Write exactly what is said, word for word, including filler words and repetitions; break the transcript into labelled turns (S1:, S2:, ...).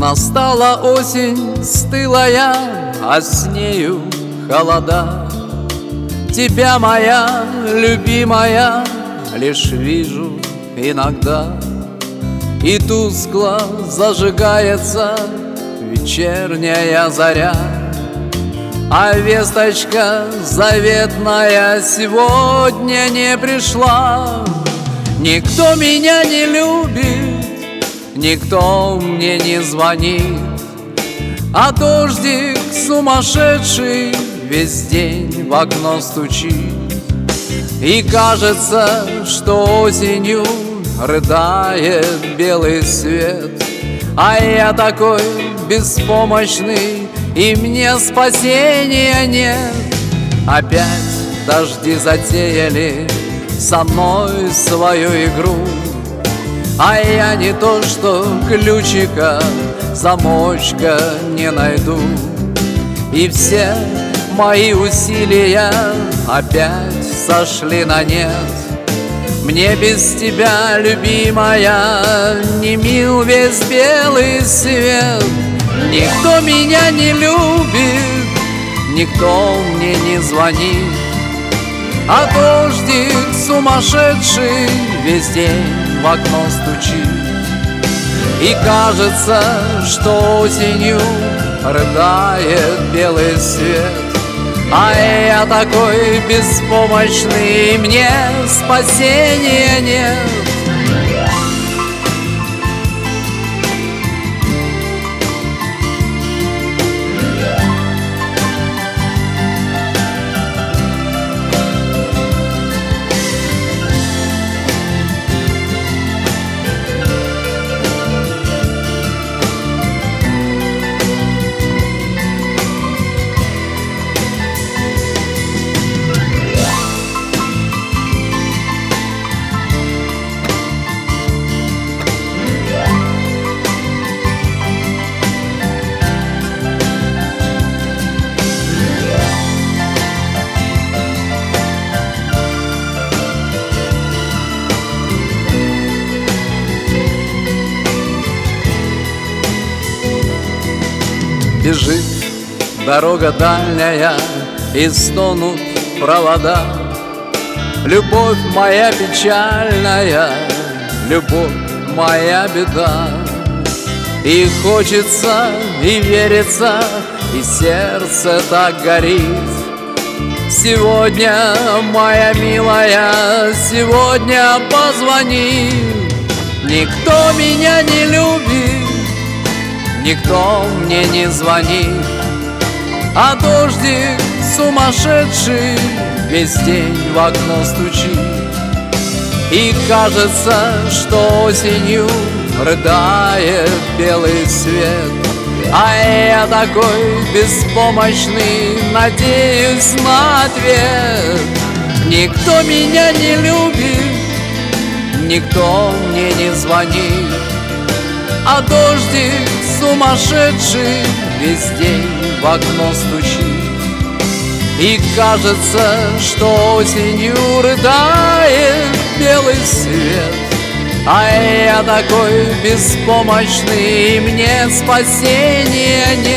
S1: Настала осень стылая, а с нею холода. Тебя, моя любимая, лишь вижу иногда. И тускло зажигается вечерняя заря, а весточка заветная сегодня не пришла. Никто меня не любит, никто мне не звонит, а дождик сумасшедший весь день в окно стучит. И кажется, что осенью рыдает белый свет, а я такой беспомощный, и мне спасения нет. Опять дожди затеяли со мной свою игру, а я не то что ключика, замочка не найду. И все мои усилия опять сошли на нет. Мне без тебя, любимая, не мил весь белый свет. Никто меня не любит, никто мне не звонит, а дождик сумасшедший весь день в окно стучит. И кажется, что осенью рыдает белый свет, а я такой беспомощный, мне спасения нет.
S2: Бежит дорога дальняя, и стонут провода. Любовь моя печальная, любовь моя беда. И хочется, и верится, и сердце так горит. Сегодня, моя милая, сегодня позвони. Никто меня не любит, никто мне не звонит, а дождик сумасшедший весь день в окно стучит. И кажется, что осенью рыдает белый свет, а я такой беспомощный, надеюсь на ответ. Никто меня не любит, никто мне не звонит, а дождик сумасшедший весь день в окно стучит. И кажется, что осенью рыдает белый свет, а я такой беспомощный, мне спасения нет.